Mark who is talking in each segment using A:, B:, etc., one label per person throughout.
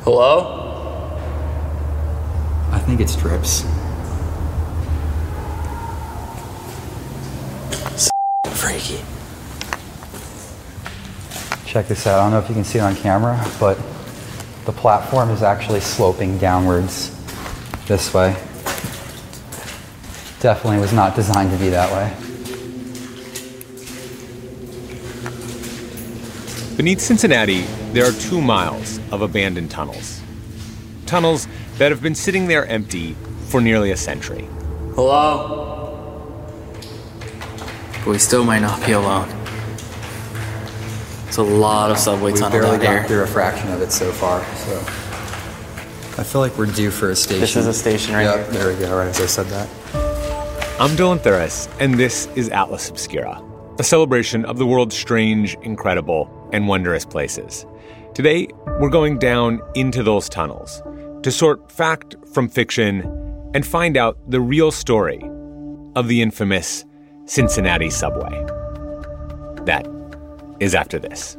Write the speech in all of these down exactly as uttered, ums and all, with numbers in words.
A: Hello?
B: I think it's drips.
A: Freaky.
B: Check this out. I don't know if you can see it on camera, but the platform is actually sloping downwards this way. Definitely was not designed to be that way.
C: Beneath Cincinnati, there are two miles of abandoned tunnels. Tunnels that have been sitting there empty for nearly a century.
A: Hello? But we still might not be alone. It's a lot of subway
B: We've
A: tunnel
B: barely
A: down here.
B: gone through a fraction of it so far, so I feel like we're due for a station.
A: This is a station right
B: yep,
A: here.
B: There we go, right as I said that.
C: I'm Dylan Thuras, and this is Atlas Obscura, a celebration of the world's strange, incredible, and wondrous places. Today, we're going down into those tunnels to sort fact from fiction and find out the real story of the infamous Cincinnati subway. That is after this.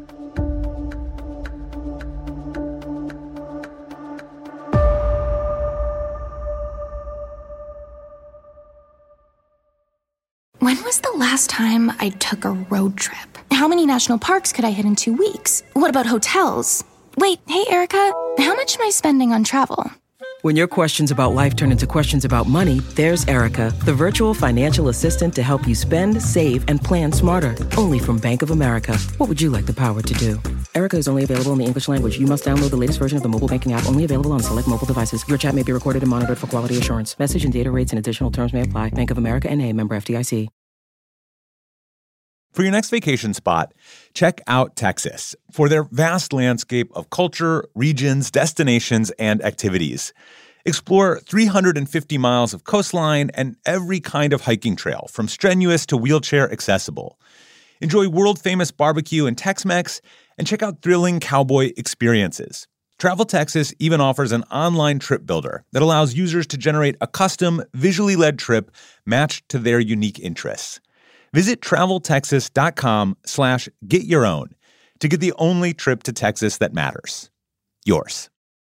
D: When was the last time I took a road trip? How many national parks could I hit in two weeks? What about hotels? Wait, hey, Erica, how much am I spending on travel?
E: When your questions about life turn into questions about money, there's Erica, the virtual financial assistant to help you spend, save, and plan smarter. Only from Bank of America. What would you like the power to do? Erica is only available in the English language. You must download the latest version of the mobile banking app, only available on select mobile devices. Your chat may be recorded and monitored for quality assurance. Message and data rates and additional terms may apply. Bank of America N A, member F D I C.
C: For your next vacation spot, check out Texas for their vast landscape of culture, regions, destinations, and activities. Explore three hundred fifty miles of coastline and every kind of hiking trail, from strenuous to wheelchair accessible. Enjoy world-famous barbecue and Tex-Mex, and check out thrilling cowboy experiences. Travel Texas even offers an online trip builder that allows users to generate a custom, visually led trip matched to their unique interests. Visit traveltexas.com slash get your own to get the only trip to Texas that matters. Yours.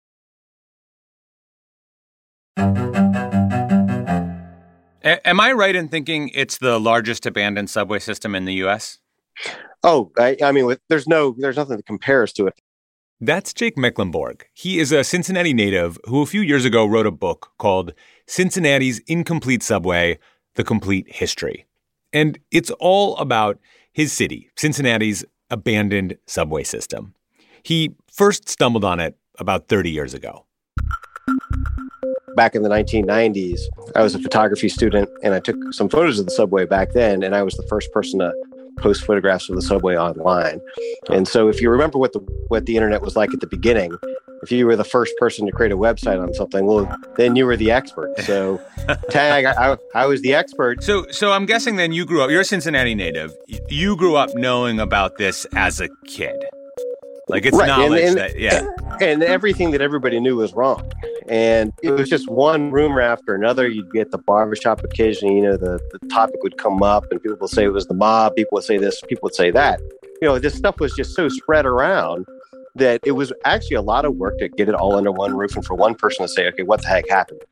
C: A- am I right in thinking it's the largest abandoned subway system in the U S?
F: Oh, I, I mean, with, there's no, there's nothing that compares to it.
C: That's Jake Mecklenburg. He is a Cincinnati native who a few years ago wrote a book called Cincinnati's Incomplete Subway, The Complete History. And it's all about his city, Cincinnati's abandoned subway system. He first stumbled on it about thirty years ago.
F: Back in the nineteen nineties, I was a photography student, and I took some photos of the subway back then, and I was the first person to post photographs of the subway online. And so if you remember what the what the internet was like at the beginning, if you were the first person to create a website on something, well, then you were the expert. So tag, I, I was the expert.
C: So so I'm guessing then you grew up, you're a Cincinnati native. You grew up knowing about this as a kid. Like it's
F: right.
C: knowledge
F: and, and,
C: that, yeah.
F: And everything that everybody knew was wrong. And it was just one rumor after another. You'd get the barbershop occasionally, you know, the, the topic would come up and people would say it was the mob. People would say this, people would say that. You know, this stuff was just so spread around that it was actually a lot of work to get it all under one roof and for one person to say, okay, what the heck happened?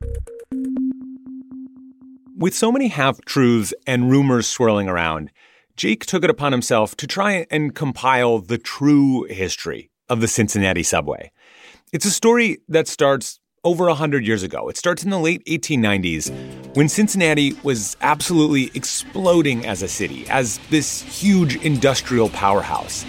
C: With so many half-truths and rumors swirling around, Jake took it upon himself to try and compile the true history of the Cincinnati subway. It's a story that starts over one hundred years ago. It starts in the late eighteen nineties when Cincinnati was absolutely exploding as a city, as this huge industrial powerhouse.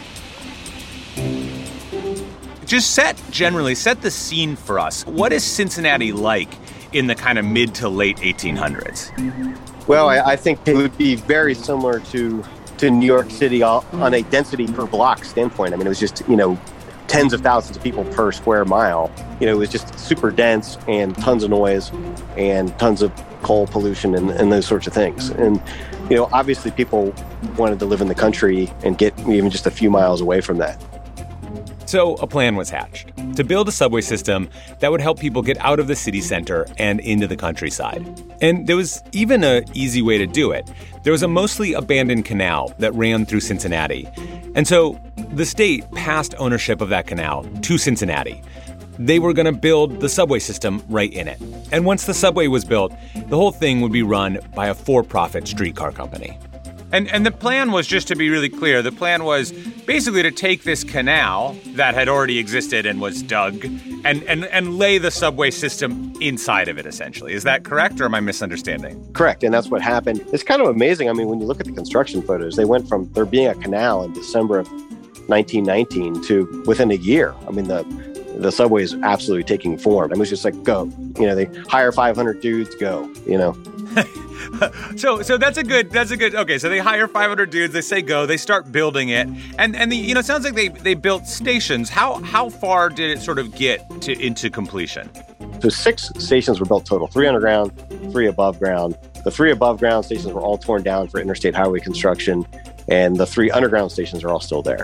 C: Just set, generally, set the scene for us. What is Cincinnati like in the kind of mid to late eighteen hundreds?
F: Well, I, I think it would be very similar to to New York City on a density per block standpoint. I mean, it was just, you know, tens of thousands of people per square mile. You know, it was just super dense and tons of noise and tons of coal pollution and, and those sorts of things. And, you know, obviously people wanted to live in the country and get even just a few miles away from that.
C: So a plan was hatched to build a subway system that would help people get out of the city center and into the countryside. And there was even an easy way to do it. There was a mostly abandoned canal that ran through Cincinnati. And so the state passed ownership of that canal to Cincinnati. They were going to build the subway system right in it. And once the subway was built, the whole thing would be run by a for-profit streetcar company. And and the plan was, just to be really clear, the plan was basically to take this canal that had already existed and was dug and, and, and lay the subway system inside of it, essentially. Is that correct, or am I misunderstanding?
F: Correct, and that's what happened. It's kind of amazing. I mean, when you look at the construction photos, they went from there being a canal in December of nineteen nineteen to within a year. I mean, the the subway is absolutely taking form. It was just like, go. You know, they hire five hundred dudes, go, you know.
C: so so that's a good that's a good okay so they hire five hundred dudes, they say go, they start building it, and and the you know it sounds like they they built stations. How how far did it sort of get to into completion?
F: So six stations were built total, three underground, three above ground. The three above ground stations were all torn down for interstate highway construction, and the three underground stations are all still there.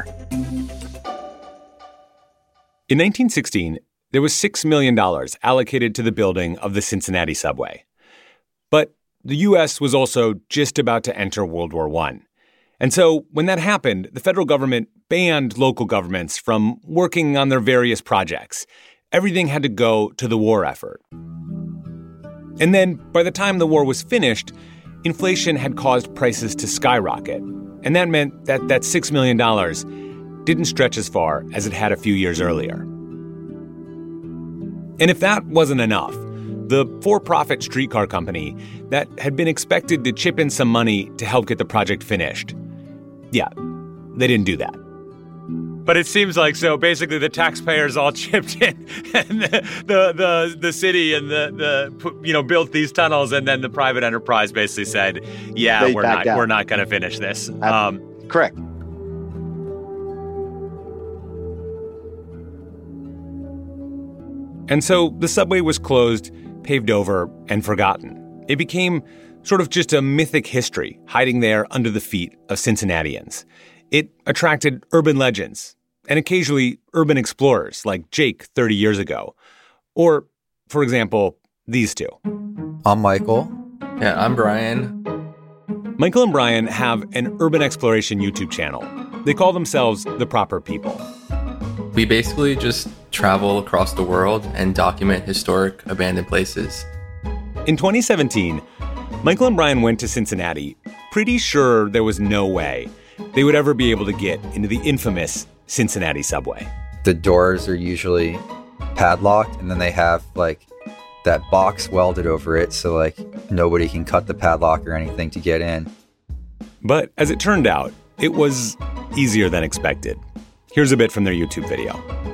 C: In nineteen sixteen, there was six million dollars allocated to the building of the Cincinnati subway. But the U S was also just about to enter World War One. And so when that happened, the federal government banned local governments from working on their various projects. Everything had to go to the war effort. And then by the time the war was finished, inflation had caused prices to skyrocket. And that meant that that six million dollars didn't stretch as far as it had a few years earlier. And if that wasn't enough, the for-profit streetcar company that had been expected to chip in some money to help get the project finished, yeah, they didn't do that. But it seems like so basically the taxpayers all chipped in, and the the the, the city and the, the you know built these tunnels, and then the private enterprise basically said, yeah,
F: They
C: we're not
F: backed out.
C: we're not going to finish this.
F: Uh,
C: Um,
F: Correct.
C: And so the subway was closed, paved over, and forgotten. It became sort of just a mythic history hiding there under the feet of Cincinnatians. It attracted urban legends and occasionally urban explorers like Jake thirty years ago. Or, for example, these two.
A: I'm Michael. Yeah, I'm Brian.
C: Michael and Brian have an urban exploration YouTube channel. They call themselves The Proper People.
A: We basically just travel across the world and document historic abandoned places.
C: In twenty seventeen, Michael and Brian went to Cincinnati, pretty sure there was no way they would ever be able to get into the infamous Cincinnati subway.
B: The doors are usually padlocked, and then they have like that box welded over it so like nobody can cut the padlock or anything to get in.
C: But as it turned out, it was easier than expected. Here's a bit from their YouTube video.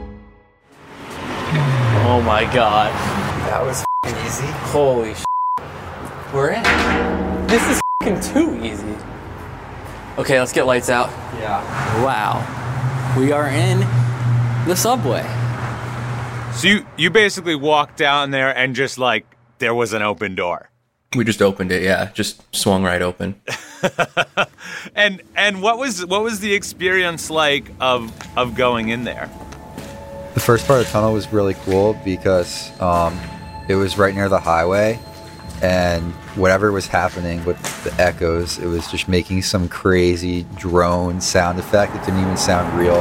A: Oh my god.
B: That was easy.
A: Holy sh**. We're in. This is f***ing too easy. Okay, let's get lights out.
B: Yeah.
A: Wow. We are in the subway.
C: So you, you basically walked down there and just like, there was an open door.
A: We just opened it, yeah. Just swung right open.
C: and and what was what was the experience like of of going in there?
B: The first part of the tunnel was really cool because um, it was right near the highway, and whatever was happening with the echoes, it was just making some crazy drone sound effect. It didn't even sound real.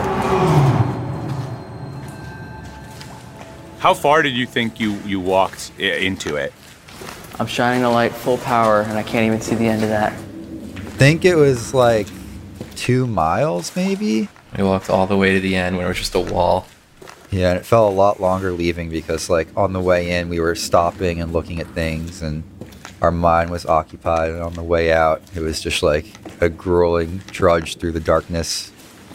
C: How far did you think you, you walked i- into it?
G: I'm shining the light full power, and I can't even see the end of that.
B: I think it was like two miles, maybe?
A: We walked all the way to the end where it was just a wall.
B: Yeah, and it felt a lot longer leaving because, like, on the way in, we were stopping and looking at things, and our mind was occupied. And on the way out, it was just like a grueling trudge through the darkness.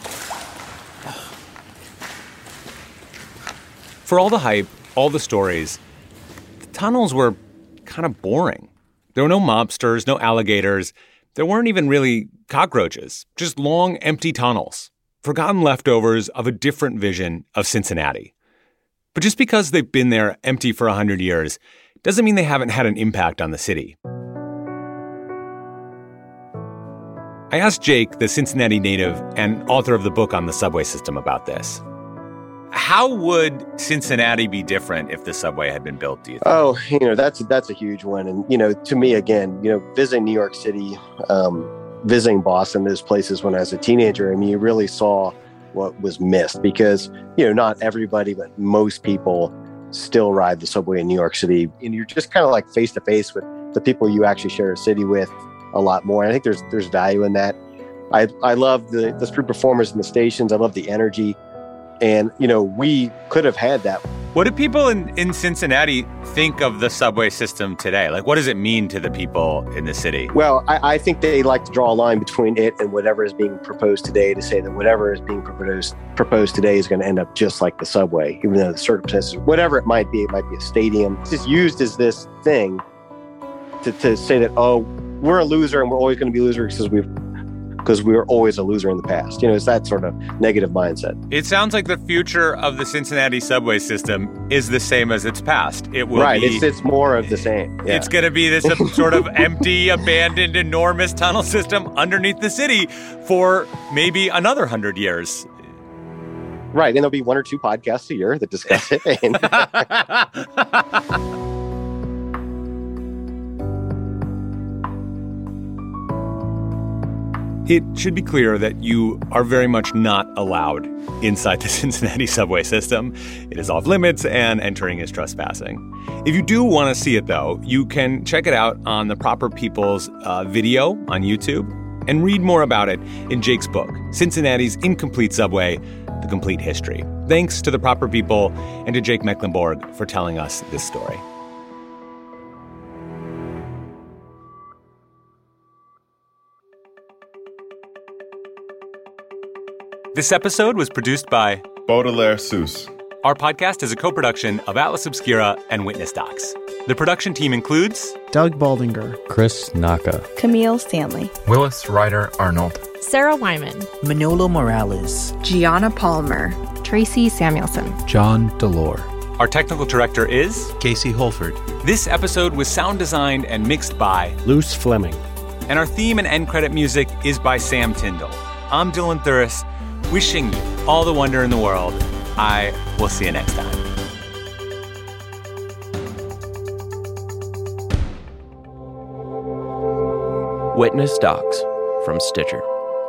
C: For all the hype, all the stories, the tunnels were kind of boring. There were no mobsters, no alligators. There weren't even really cockroaches, just long, empty tunnels. Forgotten leftovers of a different vision of Cincinnati. But just because they've been there empty for a hundred years doesn't mean they haven't had an impact on the city. I asked Jake, the Cincinnati native and author of the book on the subway system, about this. How would Cincinnati be different if the subway had been built, do you think?
F: Oh, you know, that's that's a huge one. And, you know, to me, again, you know, visiting New York City, um, visiting Boston, those places when I was a teenager, I mean, you really saw what was missed because, you know, not everybody, but most people still ride the subway in New York City. And you're just kind of like face to face with the people you actually share a city with a lot more. And I think there's there's value in that. I I love the, the street performers in the stations. I love the energy. And, you know, we could have had that.
C: What do people in, in Cincinnati think of the subway system today? Like, what does it mean to the people in the city?
F: Well, I, I think they like to draw a line between it and whatever is being proposed today, to say that whatever is being proposed proposed today is going to end up just like the subway, even though the circumstances, whatever it might be, it might be a stadium. It's just used as this thing to, to say that, oh, we're a loser and we're always going to be losers because we've because we were always a loser in the past. You know, it's that sort of negative mindset.
C: It sounds like the future of the Cincinnati subway system is the same as its past. It will
F: right,
C: be,
F: it's, it's more of the same. Yeah.
C: It's going to be this sort of empty, abandoned, enormous tunnel system underneath the city for maybe another hundred years.
F: Right, and there'll be one or two podcasts a year that discuss it.
C: It should be clear that you are very much not allowed inside the Cincinnati subway system. It is off limits and entering is trespassing. If you do want to see it, though, you can check it out on the Proper People's uh, video on YouTube and read more about it in Jake's book, Cincinnati's Incomplete Subway, The Complete History. Thanks to the Proper People and to Jake Mecklenburg for telling us this story. This episode was produced by
H: Baudelaire Seuss.
C: Our podcast is a co-production of Atlas Obscura and Witness Docs. The production team includes
I: Doug Baldinger,
J: Chris Naka,
K: Camille Stanley,
J: Willis Ryder Arnold,
L: Sarah Wyman,
M: Manolo Morales,
N: Gianna Palmer,
L: Tracy Samuelson,
J: John Delore.
C: Our technical director is
O: Casey Holford.
C: This episode was sound designed and mixed by
O: Luce Fleming.
C: And our theme and end credit music is by Sam Tyndall. I'm Dylan Thuris, wishing you all the wonder in the world. I will see you next time.
P: Witness Docs from Stitcher.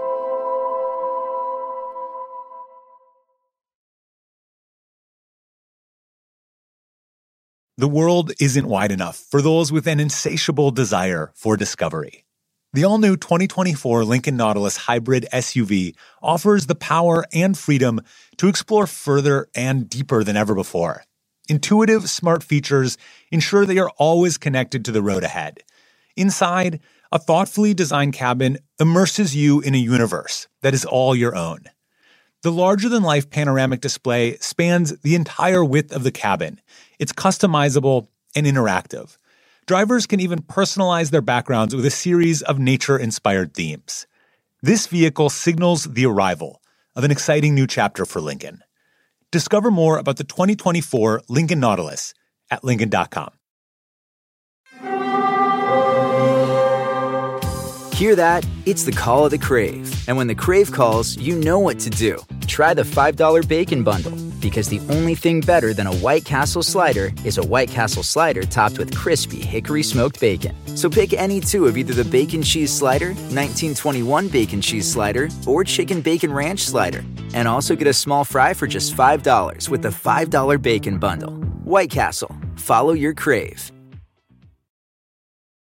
C: The world isn't wide enough for those with an insatiable desire for discovery. The all-new twenty twenty-four Lincoln Nautilus Hybrid S U V offers the power and freedom to explore further and deeper than ever before. Intuitive, smart features ensure that you're always connected to the road ahead. Inside, a thoughtfully designed cabin immerses you in a universe that is all your own. The larger-than-life panoramic display spans the entire width of the cabin. It's customizable and interactive. Drivers can even personalize their backgrounds with a series of nature-inspired themes. This vehicle signals the arrival of an exciting new chapter for Lincoln. Discover more about the twenty twenty-four Lincoln Nautilus at Lincoln dot com.
Q: Hear that? It's the call of the Crave. And when the Crave calls, you know what to do. Try the five dollar Bacon Bundle, because the only thing better than a White Castle slider is a White Castle slider topped with crispy hickory smoked bacon. So pick any two of either the Bacon Cheese Slider, nineteen twenty-one Bacon Cheese Slider, or Chicken Bacon Ranch Slider. And also get a small fry for just five dollars with the five dollar Bacon Bundle. White Castle. Follow your Crave.